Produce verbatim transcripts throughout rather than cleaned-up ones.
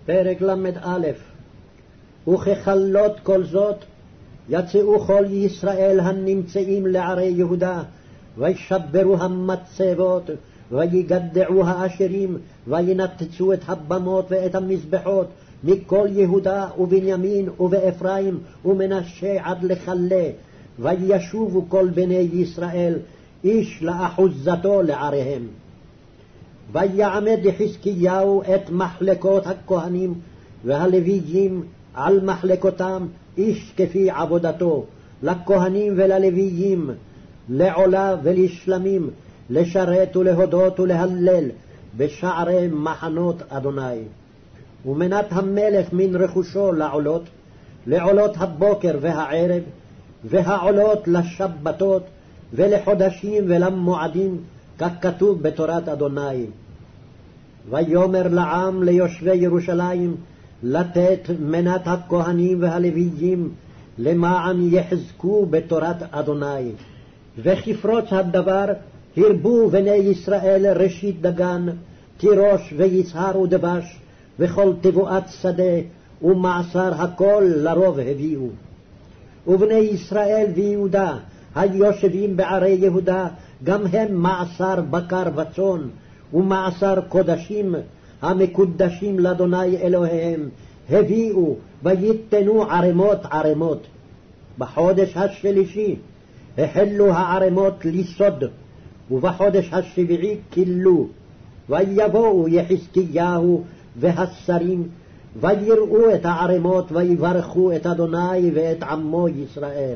פרק למ"א. וככלות כל זאת יצאו כל ישראל הנמצאים לערי יהודה, וישברו המצבות, ויגדעו האשרים, וינתצו את הבמות ואת המזבחות מכל יהודה ובנימין ובאפרים ומנשה עד לכלה, וישובו כל בני ישראל איש לאחוזתו לעריהם. ויעמד חזקיהו את מחלקות הכהנים והלוויים על מחלקותם, איש כפי עבודתו, לכהנים וללוויים, לעולה ולשלמים, לשרת ולהודות ולהלל בשערי מחנות אדוני. ומנת המלך מן רכושו לעולות, לעולות הבוקר והערב, והעולות לשבתות ולחודשים ולמועדים, ככתוב בתורת אדוני. ויאמר לעם ליושבי ירושלים לתת מנת הכהנים והלוויים, למען יחזקו בתורת אדוני. וכפרוץ הדבר הרבו בני ישראל ראשית דגן, תירוש ויצהר ודבש, וכל תבואת שדה, ומעשר הכל לרוב הביאו. ובני ישראל ויהודה היושבים בערי יהודה, גם הם מעשר בקר וצאן, ומעשר קודשים המקודשים לאדוני אלוהיהם, הביאו ויתנו ערמות ערמות. בחודש השלישי החלו הערמות לסוד, ובחודש השביעי כילו. ויבואו יחזקיהו והשרים, ויראו את הערמות, ויברכו את אדוני ואת עמו ישראל.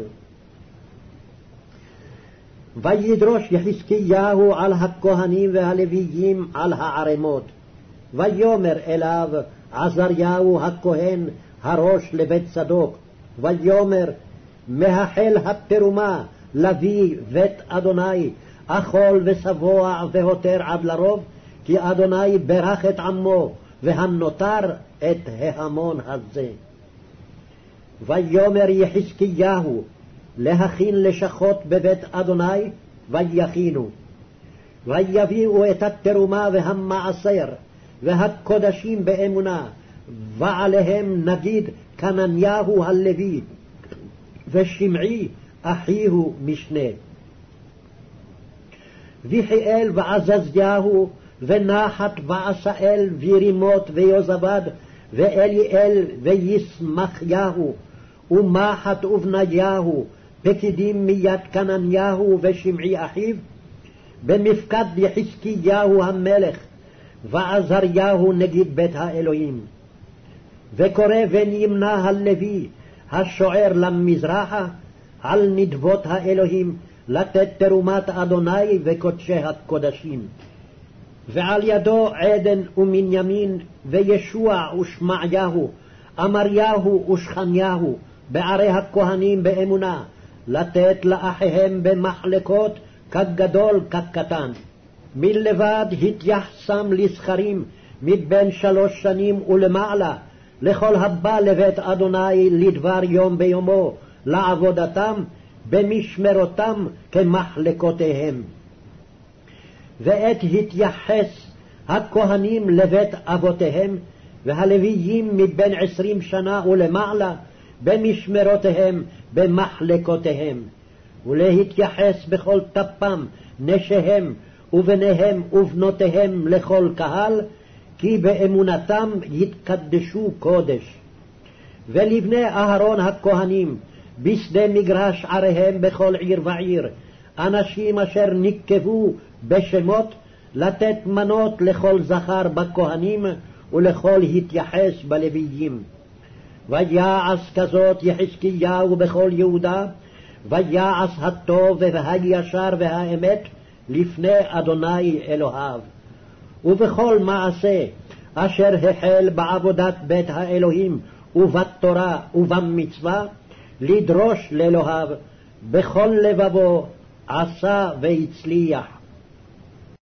וידרוש יחזקיהו על הכהנים והלוויים על הערמות. ויאמר אליו עזריהו הכהן הראש לבית צדוק, ויאמר מהחל התרומה לביא בית אדוני, אכול ושבוע והותר עד לרוב, כי אדוני ברך את עמו והנותר את ההמון הזה. ויאמר יחזקיהו להכין לשכות בבית אדוני, ויכינו. ויביאו את התרומה והמעשר והקודשים באמונה, ועליהם נגיד כנניהו הלוי ושמעי אחיהו משנה. ויחיאל ועזזיהו ונחת ועשאל וירימות ויוזבד ואליאל וישמחיהו ומחת ובניהו, פקידים מיד כנניהו ושמעי אחיו, במפקד יחזקיהו המלך ועזריהו נגיד בית האלוהים. וקורא ונמנה הלוי השוער למזרחה על נדבות האלוהים, לתת תרומת אדוני וקודשי הקודשים. ועל ידו עדן ומנימין וישוע ושמעיהו, אמריהו ושכניהו, בערי הכהנים באמונה, לתת לאחיהם במחלקות כגדול כקטן. מלבד התייחסם לזכרים מבין שלוש שנים ולמעלה, לכל הבא לבית אדוני לדבר יום ביומו, לעבודתם במשמרותם כמחלקותיהם. ועת התייחס הכהנים לבית אבותיהם, והלוויים מבין עשרים שנה ולמעלה, במשמרותיהם במחלקותיהם. ולהתייחס בכל טפם נשיהם ובניהם ובנותיהם לכל קהל, כי באמונתם יתקדשו קודש. ולבני אהרון הכהנים בשדה מגרש עריהם בכל עיר ועיר, אנשים אשר נקבו בשמות, לתת מנות לכל זכר בכהנים ולכל התייחס בלוויים. ויעש כזאת יחזקיהו בכל יהודה, ויעש הטוב והישר והאמת לפני אדוני אלוהיו. ובכל מעשה אשר החל בעבודת בית האלוהים ובתורה ובמצווה, לדרוש לאלוהיו בכל לבבו, עשה והצליח.